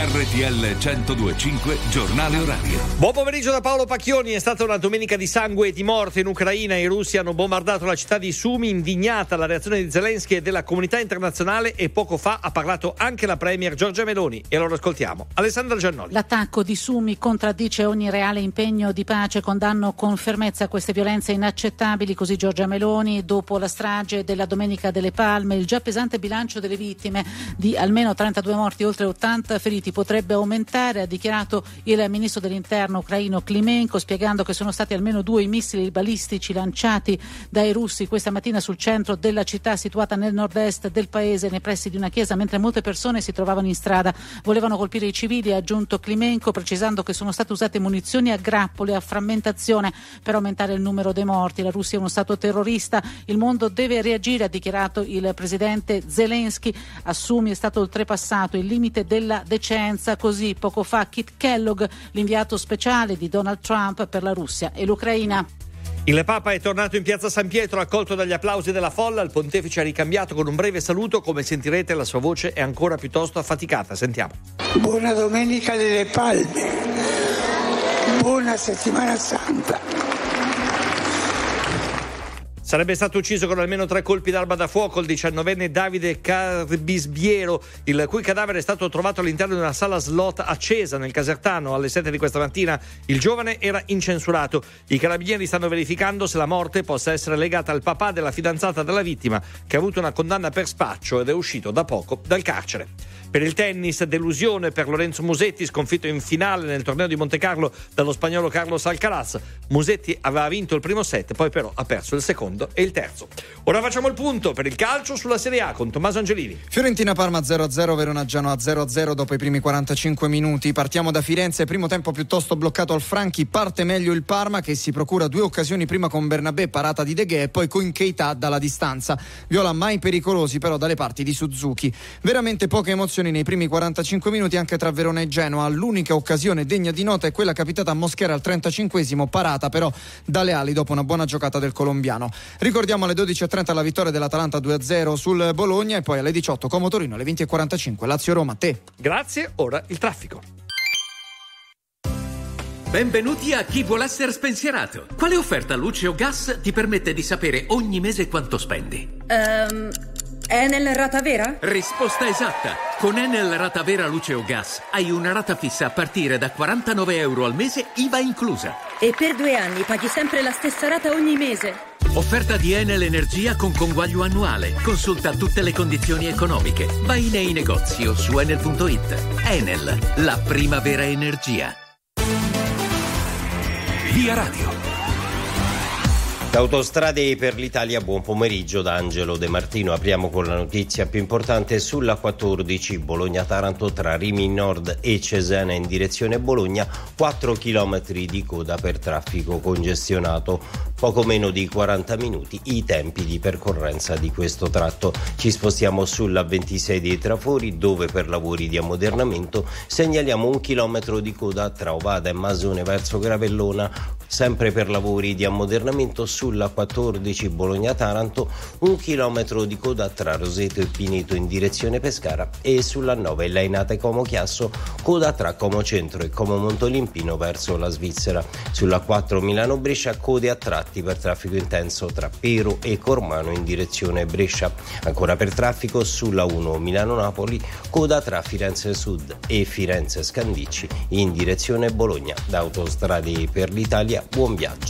RTL 102.5 Giornale Orario. Buon pomeriggio da Paolo Pacchioni. È stata una domenica di sangue e di morte in Ucraina. I russi hanno bombardato la città di Sumi, indignata la reazione di Zelensky e della comunità internazionale, e poco fa ha parlato anche la premier Giorgia Meloni. E allora ascoltiamo Alessandra Giannoli. L'attacco di Sumi contraddice ogni reale impegno di pace, condanno con fermezza queste violenze inaccettabili, così Giorgia Meloni. Dopo la strage della Domenica delle Palme, il già pesante bilancio delle vittime di almeno 32 morti e oltre 80 feriti potrebbe aumentare, ha dichiarato il ministro dell'interno ucraino Klimenko, spiegando che sono stati almeno 2 i missili balistici lanciati dai russi questa mattina sul centro della città situata nel nord-est del paese, nei pressi di una chiesa, mentre molte persone si trovavano in strada. Volevano colpire i civili, ha aggiunto Klimenko, precisando che sono state usate munizioni a grappolo e a frammentazione per aumentare il numero dei morti. La Russia è uno stato terrorista, il mondo deve reagire, ha dichiarato il presidente Zelensky. A Sumi è stato oltrepassato il limite della decenza, così poco fa Kit Kellogg, l'inviato speciale di Donald Trump per la Russia e l'Ucraina. Il Papa è tornato in piazza San Pietro, accolto dagli applausi della folla. Il pontefice ha ricambiato con un breve saluto. Come sentirete, la sua voce è ancora piuttosto affaticata. Sentiamo. Buona Domenica delle Palme, buona Settimana Santa. Sarebbe stato ucciso con almeno 3 colpi d'arma da fuoco il 19enne Davide Carbisbiero, il cui cadavere è stato trovato all'interno di una sala slot accesa nel Casertano. Alle 7 di questa mattina il giovane era incensurato. I carabinieri stanno verificando se la morte possa essere legata al papà della fidanzata della vittima, che ha avuto una condanna per spaccio ed è uscito da poco dal carcere. Per il tennis, delusione per Lorenzo Musetti, sconfitto in finale nel torneo di Montecarlo dallo spagnolo Carlos Alcaraz. Musetti aveva vinto il primo set, poi però ha perso il secondo e il terzo. Ora facciamo il punto per il calcio sulla Serie A con Tommaso Angelini. Fiorentina-Parma 0-0, Verona-Genoa 0-0 dopo i primi 45 minuti. Partiamo da Firenze, primo tempo piuttosto bloccato al Franchi, parte meglio il Parma che si procura 2 occasioni, prima con Bernabé, parata di De Gea, e poi con Keita dalla distanza. Viola mai pericolosi però dalle parti di Suzuki. Veramente poche emozioni nei primi 45 minuti anche tra Verona e Genoa. L'unica occasione degna di nota è quella capitata a Mosquera al 35esimo, parata però dalle ali dopo una buona giocata del colombiano. Ricordiamo alle 12.30 la vittoria dell'Atalanta 2-0 sul Bologna, e poi alle 18 Como Torino, alle 20.45 Lazio-Roma. Te. Grazie, ora il traffico. Benvenuti a Chi vuole essere spensierato. Quale offerta luce o gas ti permette di sapere ogni mese quanto spendi? Enel Rata Vera? Risposta esatta. Con Enel Rata Vera luce o gas hai una rata fissa a partire da 49 euro al mese, IVA inclusa. E per 2 anni paghi sempre la stessa rata ogni mese. Offerta di Enel Energia con conguaglio annuale. Consulta tutte le condizioni economiche. Vai nei negozi o su enel.it. Enel, la prima vera energia. Via Radio. Autostrade per l'Italia, buon pomeriggio da Angelo De Martino. Apriamo con la notizia più importante sulla 14 Bologna-Taranto tra Rimini Nord e Cesena in direzione Bologna, 4 chilometri di coda per traffico congestionato, poco meno di 40 minuti i tempi di percorrenza di questo tratto. Ci spostiamo sulla 26 dei Trafori, dove per lavori di ammodernamento segnaliamo 1 chilometro di coda tra Ovada e Masone verso Gravellona. Sempre per lavori di ammodernamento sulla 14 Bologna-Taranto, 1 chilometro di coda tra Roseto e Pineto in direzione Pescara, e sulla 9 Lainate Como Chiasso, coda tra Como Centro e Como Montolimpino verso la Svizzera. Sulla 4 Milano-Brescia, code a tratti per traffico intenso tra Pero e Cormano in direzione Brescia. Ancora per traffico sulla 1 Milano-Napoli, coda tra Firenze Sud e Firenze Scandicci in direzione Bologna. Da Autostrade per l'Italia, buon viaggio.